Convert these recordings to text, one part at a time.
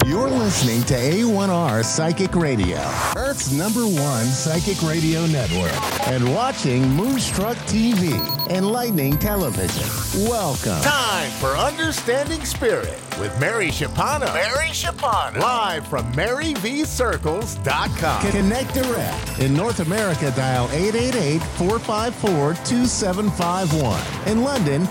You're listening to A1R Psychic Radio, Earth's #1 psychic radio network, and watching Moonstruck TV, enlightening television. Welcome. Time for Understanding Spirit with Mary Shapano. Live from MaryVCircles.com. Connect direct. In North America, dial 888-454-2751. In London,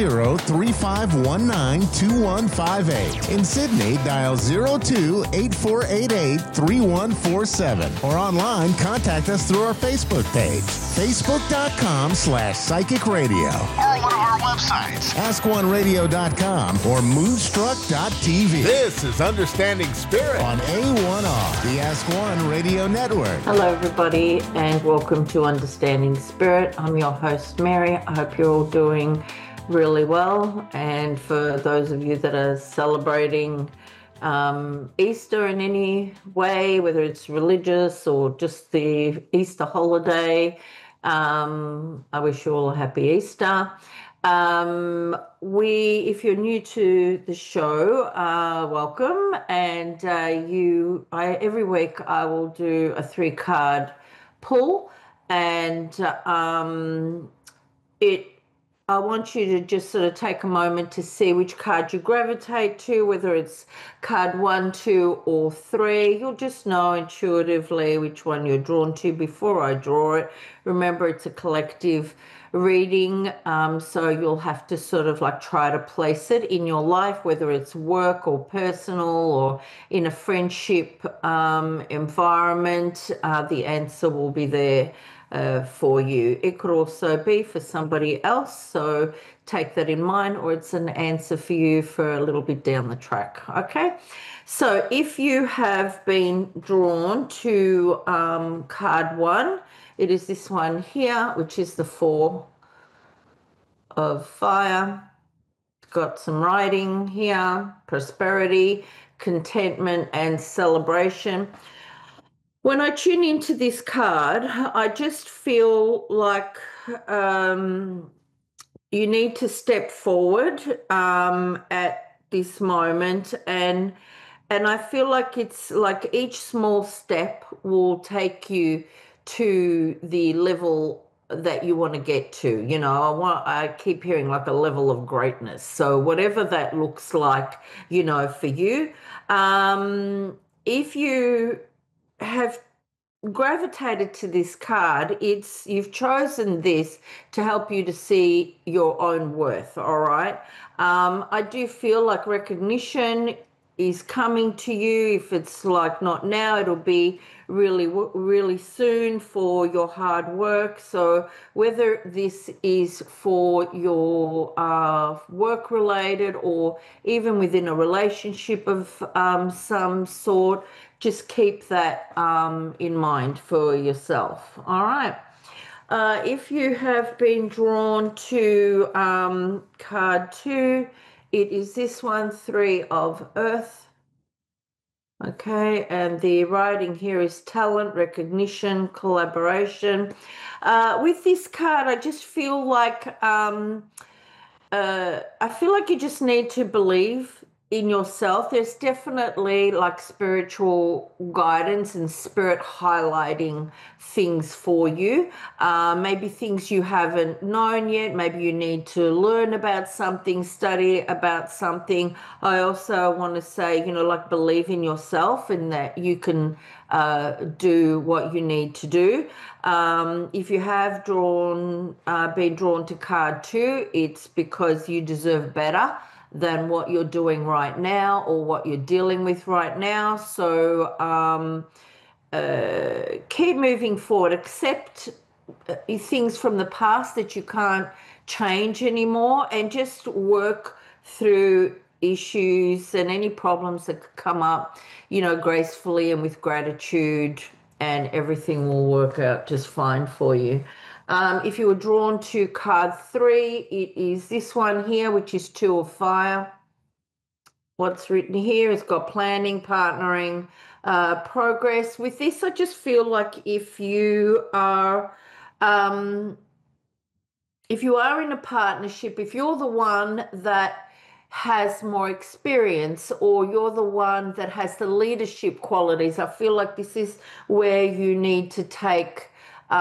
20-3519-2158. In Sydney, dial 02-8488-3147. Or online, contact us through our Facebook page, facebook.com/psychic radio. Or one of our websites, askoneradio.com or moonstruck.tv. This is Understanding Spirit on A1R, the Ask One Radio Network. Hello, everybody, and welcome to Understanding Spirit. I'm your host, Mary. I hope you're all doing really well. And for those of you that are celebrating Easter in any way, whether it's religious or just the Easter holiday, I wish you all a happy Easter. If you're new to the show, welcome. And every week I will do a 3-card pull, and I want you to just sort of take a moment to see which card you gravitate to, whether it's card 1, 2, or 3. You'll just know intuitively which one you're drawn to before I draw it. Remember, it's a collective reading, so you'll have to sort of like try to place it in your life, whether it's work or personal or in a friendship environment. The answer will be there for you. It could also be for somebody else, so take that in mind, or it's an answer for you for a little bit down the track. Okay, so if you have been drawn to card 1, it is this one here, which is the 4 of fire. Got some writing here: prosperity, contentment, and celebration. When I tune into this card, I just feel like you need to step forward at this moment, and I feel like it's like each small step will take you to the level that you want to get to. You know, I keep hearing like a level of greatness. So whatever that looks like, you know, for you, if you have gravitated to this card, you've chosen this to help you to see your own worth. All right. I do feel like recognition is coming to you. If it's like not now, it'll be really soon for your hard work. So whether this is for your work related or even within a relationship of some sort, just keep that in mind for yourself. All right. If you have been drawn to card 2, it is this one, 3 of earth. Okay, and the writing here is talent, recognition, collaboration. With this card, I just feel like you just need to believe in yourself. There's definitely like spiritual guidance and spirit highlighting things for you. Maybe things you haven't known yet. Maybe you need to learn about something, study about something. I also want to say, you know, like believe in yourself and that you can do what you need to do. If you have been drawn to card 2, it's because you deserve better than what you're doing right now or what you're dealing with right now. So keep moving forward. Accept things from the past that you can't change anymore, and just work through issues and any problems that could come up, you know, gracefully and with gratitude, and everything will work out just fine for you. If you were drawn to card 3, it is this one here, which is 2 of fire. What's written here has got planning, partnering, progress. With this, I just feel like if you are in a partnership, if you're the one that has more experience, or you're the one that has the leadership qualities. I feel like this is where you need to take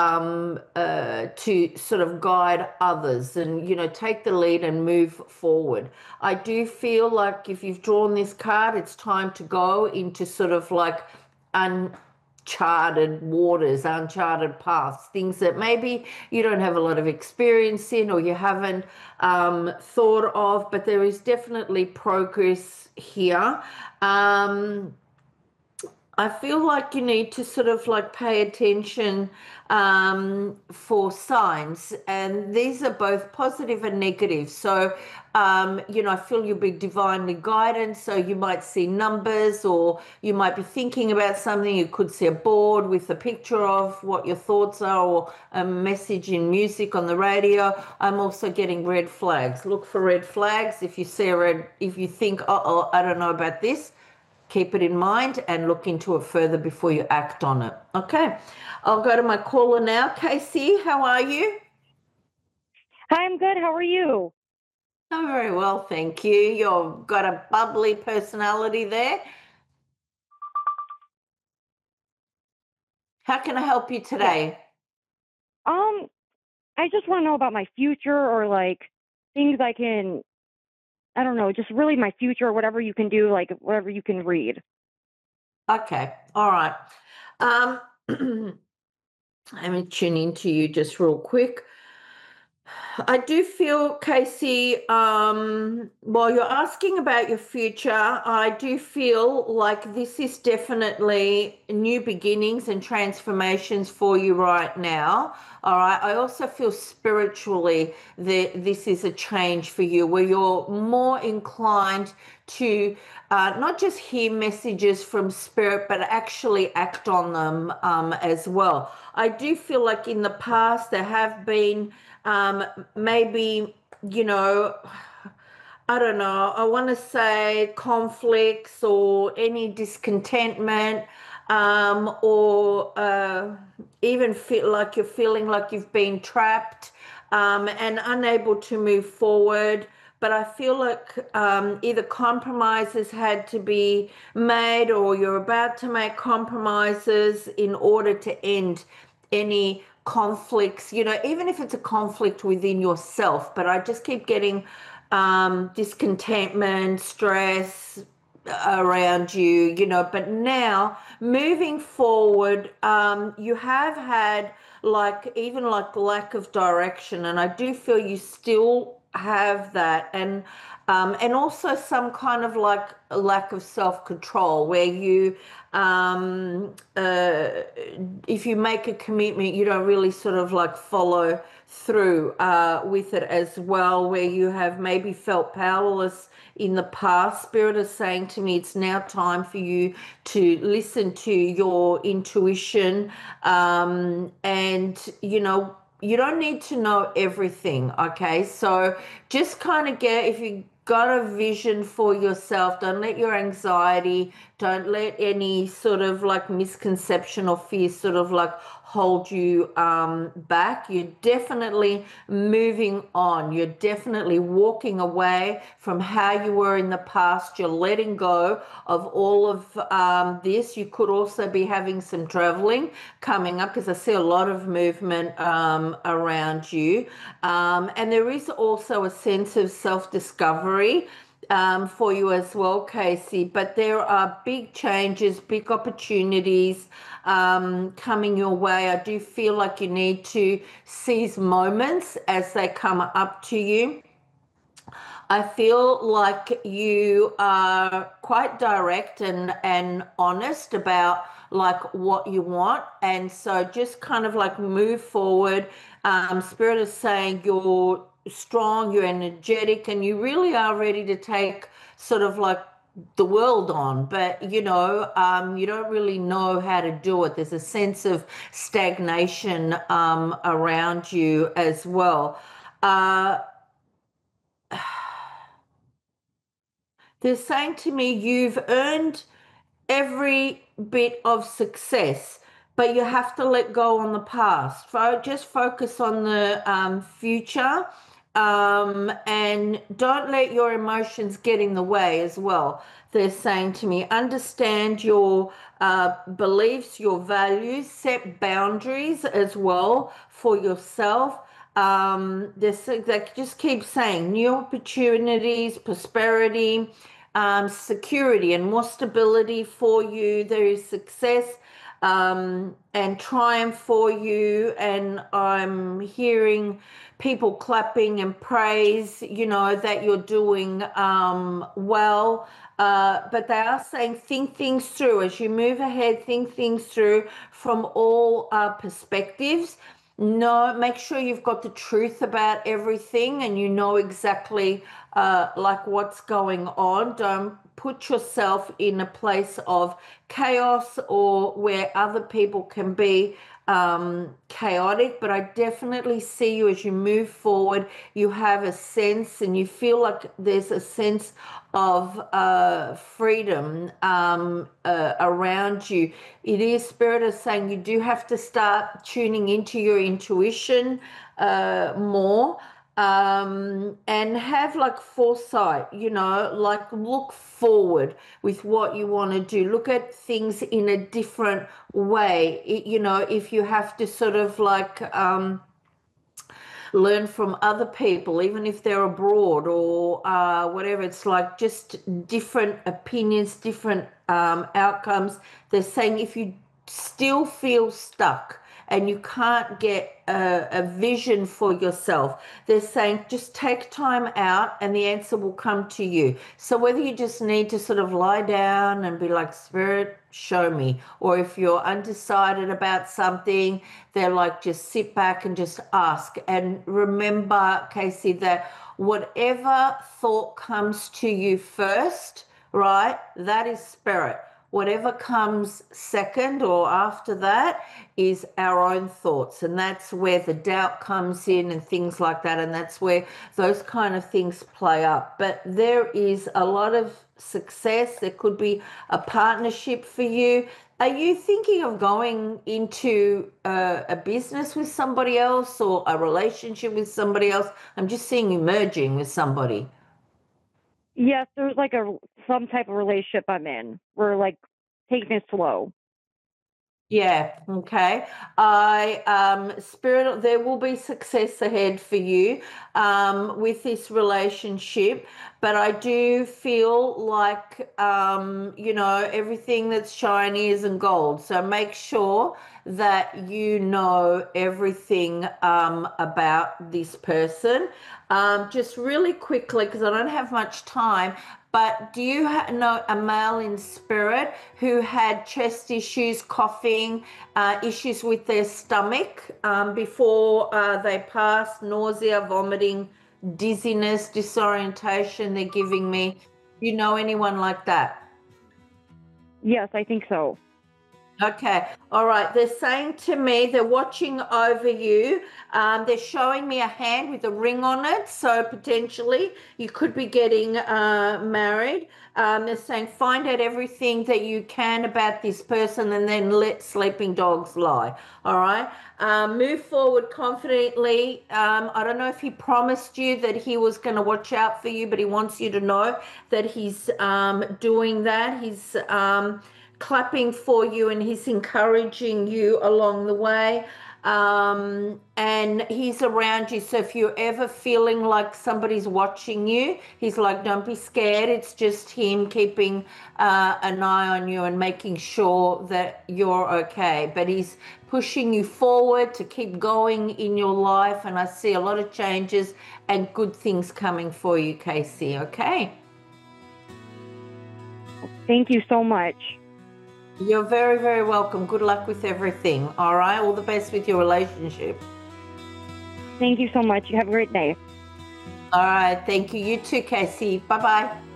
to sort of guide others and, take the lead and move forward. I do feel like if you've drawn this card, it's time to go into sort of like uncharted waters, uncharted paths, things that maybe you don't have a lot of experience in or you haven't thought of, but there is definitely progress here. Um, I feel like you need to sort of like pay attention for signs, and these are both positive and negative. So, I feel you'll be divinely guided. So you might see numbers, or you might be thinking about something. You could see a board with a picture of what your thoughts are, or a message in music on the radio. I'm also getting red flags. Look for red flags. If you see a red, if you think, oh, I don't know about this, keep it in mind and look into it further before you act on it. Okay. I'll go to my caller now. Casey, how are you? Hi, I'm good. How are you? I'm very well, thank you. You've got a bubbly personality there. How can I help you Yeah. today? Um, I just want to know about my future or like things I don't know, just really my future or whatever you can do, like whatever you can read. Okay. All right. Um, let me tune into you just real quick. I do feel, Casey, while you're asking about your future, I do feel like this is definitely new beginnings and transformations for you right now. All right. I also feel spiritually that this is a change for you where you're more inclined to not just hear messages from spirit, but actually act on them as well. I do feel like in the past there have been um, maybe, you know, I don't know, I want to say conflicts or any discontentment, or even feel like you're feeling like you've been trapped and unable to move forward. But I feel like either compromises had to be made or you're about to make compromises in order to end any conflicts, even if it's a conflict within yourself. But I just keep getting discontentment, stress around you, but now moving forward, you have had like even like lack of direction, and I do feel you still have that, and also some kind of like a lack of self-control where you if you make a commitment, you don't really sort of like follow through with it as well, where you have maybe felt powerless in the past. Spirit is saying to me, it's now time for you to listen to your intuition, and you don't need to know everything, okay? So just kind of if you got a vision for yourself, don't let your anxiety, don't let any sort of like misconception or fear sort of like hold you back. You're definitely moving on. You're definitely walking away from how you were in the past. You're letting go of all of this. You could also be having some traveling coming up because I see a lot of movement around you. And there is also a sense of self-discovery for you as well, Casey. But there are big changes, big opportunities coming your way. I do feel like you need to seize moments as they come up to you. I feel like you are quite direct and honest about like what you want. And so just kind of like move forward. Spirit is saying you're strong, you're energetic, and you really are ready to take sort of like the world on, but you don't really know how to do it. There's a sense of stagnation around you as well. Uh, they're saying to me, you've earned every bit of success, but you have to let go on the past. Just focus on the future. and don't let your emotions get in the way as well. They're saying to me, understand your beliefs, your values, set boundaries as well for yourself. They just keep saying new opportunities, prosperity, security, and more stability for you. There is success and triumph for you. And I'm hearing people clapping and praise, that you're doing well. But they are saying think things through as you move ahead, think things through from all perspectives. No, make sure you've got the truth about everything and you know exactly like what's going on. Don't put yourself in a place of chaos or where other people can be chaotic. But I definitely see you as you move forward. You have a sense and you feel like there's a sense of freedom around you. It is Spirit is saying you do have to start tuning into your intuition more. And have like foresight, like look forward with what you want to do. Look at things in a different way. If you have to sort of like learn from other people, even if they're abroad or whatever, it's like just different opinions, different outcomes. They're saying if you still feel stuck and you can't get a vision for yourself, they're saying just take time out and the answer will come to you. So whether you just need to sort of lie down and be like, Spirit, show me, or if you're undecided about something, they're like, just sit back and just ask. And remember, Casey, that whatever thought comes to you first, right, that is Spirit. Whatever comes second or after that is our own thoughts. And that's where the doubt comes in and things like that. And that's where those kind of things play up. But there is a lot of success. There could be a partnership for you. Are you thinking of going into a business with somebody else or a relationship with somebody else? I'm just seeing you merging with somebody. Yes, there's like some type of relationship I'm in. We're like taking it slow. Yeah, okay. Spirit, there will be success ahead for you with this relationship, but I do feel like, everything that's shiny isn't gold. So make sure that you know everything about this person. Just really quickly, because I don't have much time, but do you know a male in spirit who had chest issues, coughing, issues with their stomach before they passed, nausea, vomiting, dizziness, disorientation they're giving me? Do you know anyone like that? Yes, I think so. Okay. All right. They're saying to me, they're watching over you. They're showing me a hand with a ring on it. So potentially you could be getting married. They're saying find out everything that you can about this person and then let sleeping dogs lie. All right. Move forward confidently. I don't know if he promised you that he was going to watch out for you, but he wants you to know that he's doing that. He's clapping for you and he's encouraging you along the way, and he's around you. So if you're ever feeling like somebody's watching you, he's like, don't be scared. It's just him keeping an eye on you and making sure that you're okay. But he's pushing you forward to keep going in your life, and I see a lot of changes and good things coming for you, Casey. Okay? Thank you so much. You're very, very welcome. Good luck with everything. All right. All the best with your relationship. Thank you so much. You have a great day. All right. Thank you. You too, Casey. Bye-bye.